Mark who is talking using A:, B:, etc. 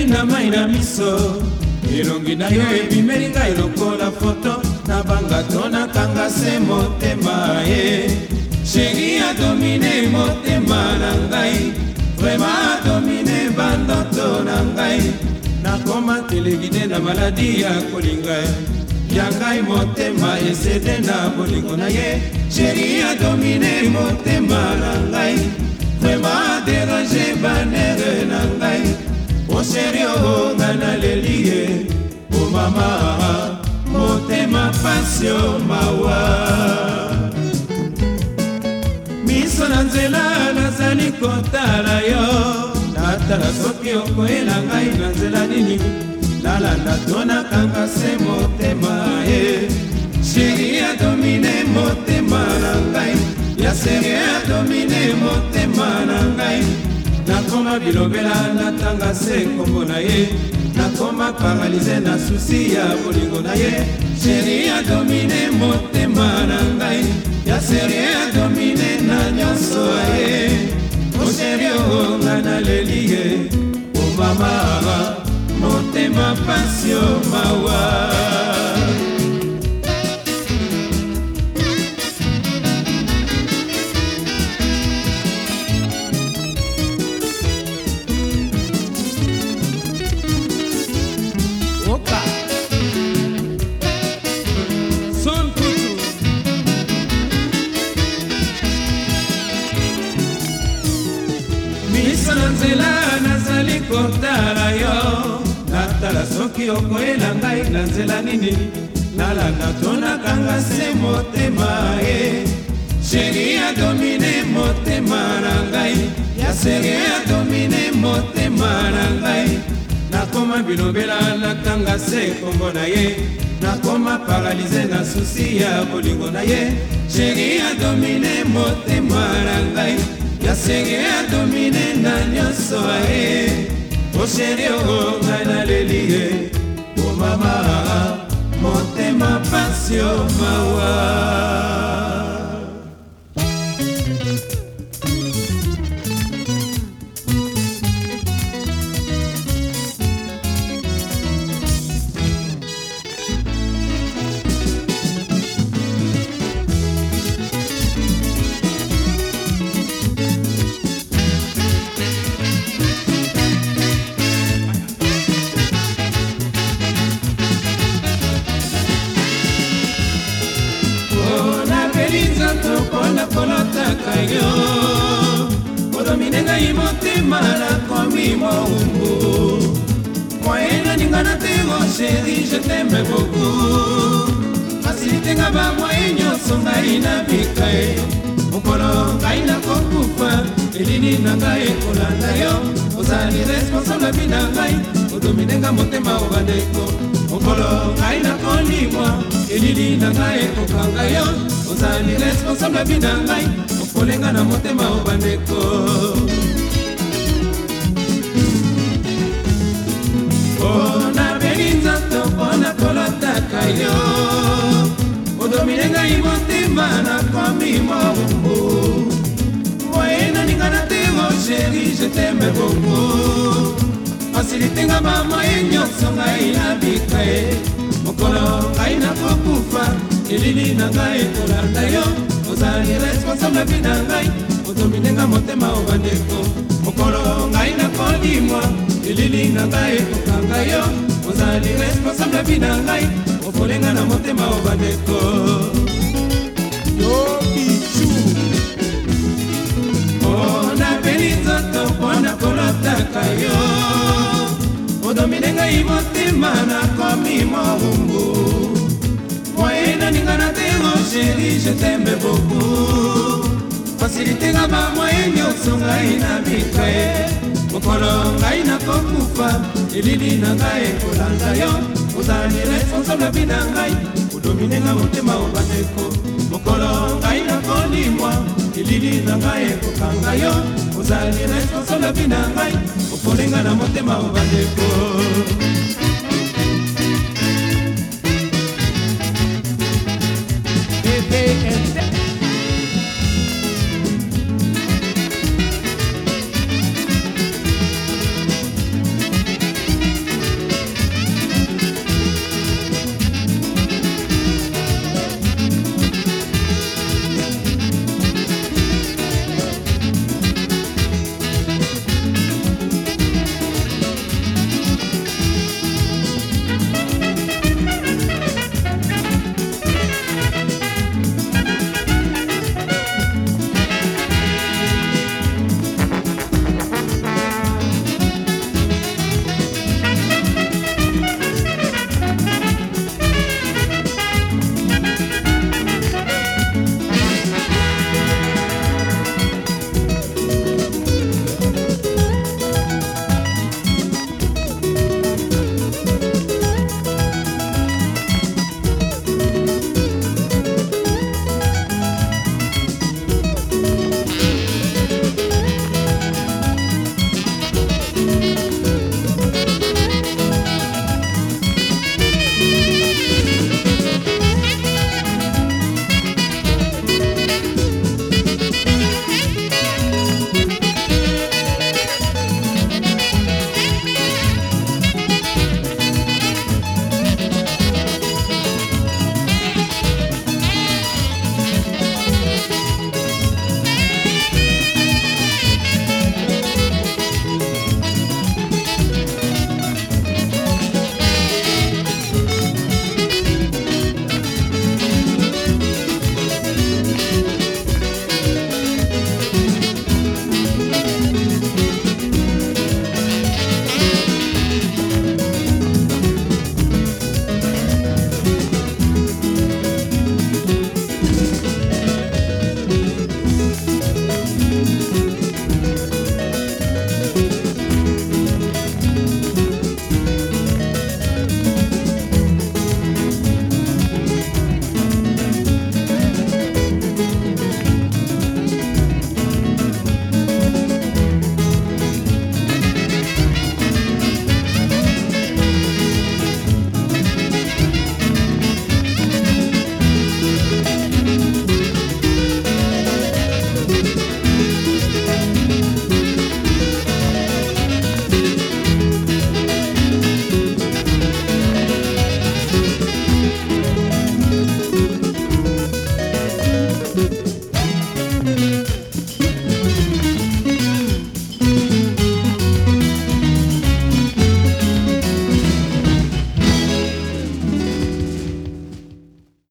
A: naleli na mai na miso elongi na yo ebimeli ngai lokola foto na bangato nakanga se motema ye sheri adomine motema na ngai vraiment adomine bandoto na ngai nakoma telegide na maladi ya kolinga ya ngai motema esede na bolingo na ye sheri adomine motema na ngai vraiment dérange banere na ngai o sheri o nga naleli ye o mama motema pasio mawa miso na nzela nazali kotala yo natala soki okoyela ngai na nzela nini nalanda to nakanga se motema ye sheri adomine motema na ngai ya seri adomine motema na ngai nakoma bilobela natanga se kombo na ye nakoma paralize na susi ya bolingo na ye sheri adomine motema na ngai ya seri adomine na nyonso ye o sheri o nga naleli ye o mama motema pasio mawa miso na nzela nazali kotala yo natala soki okoyela ngai na nzela nini nalanda to nakanga se motema ye sheri adomine motema na ngai ya seri adomine motema na ngai nakoma bilobela natanga se kombo na ye nakoma paralize na susi ya bolingo na ye sheri adomine motema na ngai ya seri adomine na nyonso ye o sheri o nga naleli ye o mama motema pasio mawa topona kolotaka yo odomine ngai motema nakomi moumbu moyena ningana tero sheri je t'aime beaucoup fasilitenga bamoye nyonso ngai nabika ye mokolo ngai nakokufa elini na ngai kolanda yo ozali responsable bina ngai odominenga motema o bandeko mokolo ngai nakolimwa elili na ngai kokanga yo ozali responsable bina ngai okolenga na motema o bandeko mpona beli nzoto mpona kolotaka yo odomine ngai motema nakomi morumbu moyena ningana tero sheri je t'aime beaucoup fasilitenga bamoye nyonso ngai nabika ye mokolo ngai nakokufa elili na ngai kolanda yo ozali responsable bina ngai odominenga motema o bandeko mokolo ngai nakolimwa elili na ngai kokanga yo ozali responsable bina ngai okolenga na motema o bandeko yobichu mpona beli nzoto mpona kolotaka yo odomine ngai motema nakomi morumbu moyena ningana tero sheri je t'aime beaucoup fasilitenga bamoye nyonso ngai nabika ye mokolo ngai nakokufa elili na ngai kolanda yo ozali responsable bina ngai odominenga motema o bandeko mokolo ngai nakolimwa elili na ngai kokanga yo ozali responsable bina ngai okolenga na motema o bandeko
B: Bébé